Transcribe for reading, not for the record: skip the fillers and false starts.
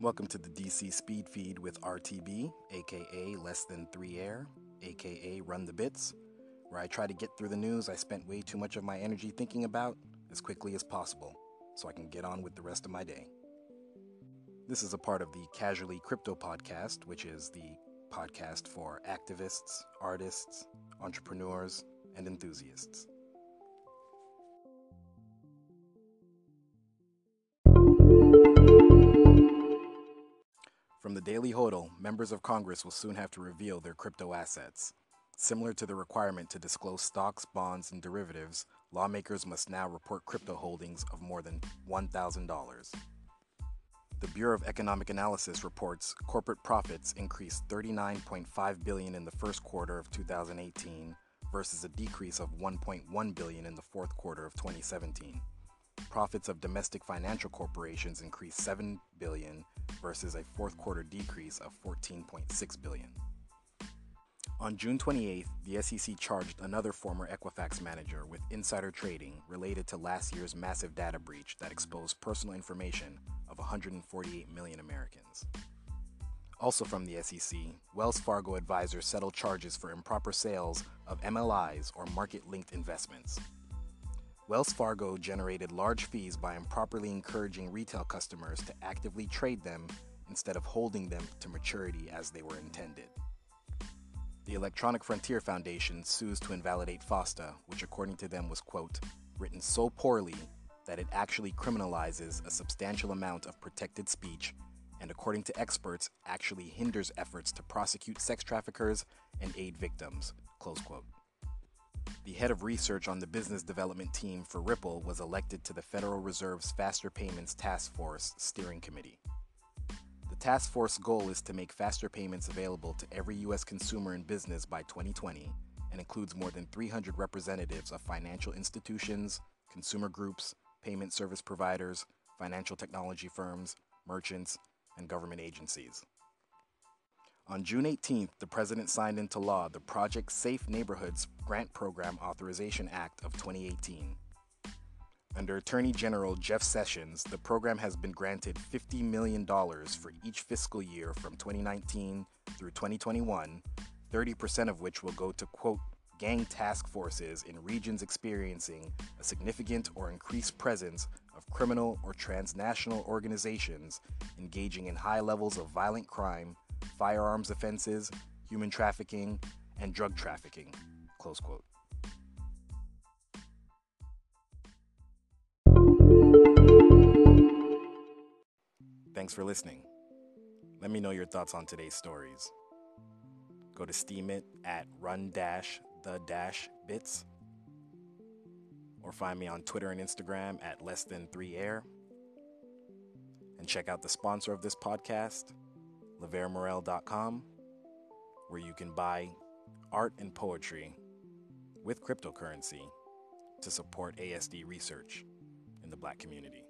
Welcome to the DC Speed Feed with RTB, aka Less Than 3 Air, aka Run the Bits, where I try to get through the news I spent way too much of my energy thinking about as quickly as possible so I can get on with the rest of my day. This is a part of the Casually Crypto podcast, which is the podcast for activists, artists, entrepreneurs, and enthusiasts. From the Daily Hodl, members of Congress will soon have to reveal their crypto assets. Similar to the requirement to disclose stocks, bonds, and derivatives, lawmakers must now report crypto holdings of more than $1,000. The Bureau of Economic Analysis reports corporate profits increased $39.5 billion in the first quarter of 2018 versus a decrease of $1.1 billion in the fourth quarter of 2017. Profits of domestic financial corporations increased $7 billion versus a fourth quarter decrease of $14.6 billion. On June 28th, the SEC charged another former Equifax manager with insider trading related to last year's massive data breach that exposed personal information of 148 million Americans. Also from the SEC, Wells Fargo advisors settled charges for improper sales of MLIs or market-linked investments. Wells Fargo generated large fees by improperly encouraging retail customers to actively trade them instead of holding them to maturity as they were intended. The Electronic Frontier Foundation sues to invalidate FOSTA, which according to them was, quote, written so poorly that it actually criminalizes a substantial amount of protected speech and, according to experts, actually hinders efforts to prosecute sex traffickers and aid victims, close quote. The head of research on the business development team for Ripple was elected to the Federal Reserve's Faster Payments Task Force Steering Committee. The task force goal is to make faster payments available to every U.S. consumer and business by 2020 and includes more than 300 representatives of financial institutions, consumer groups, payment service providers, financial technology firms, merchants, and government agencies. On June 18th, the President signed into law the Project Safe Neighborhoods Grant Program Authorization Act of 2018. Under Attorney General Jeff Sessions, the program has been granted $50 million for each fiscal year from 2019 through 2021, 30% of which will go to, quote, gang task forces in regions experiencing a significant or increased presence of criminal or transnational organizations engaging in high levels of violent crime, firearms offenses, human trafficking, and drug trafficking, close quote. Thanks for listening. Let me know your thoughts on today's stories. Go to Steemit at run-the-bits or find me on Twitter and Instagram at less-than-3air. And check out the sponsor of this podcast, LeVermorel.com, where you can buy art and poetry with cryptocurrency to support ASD research in the Black community.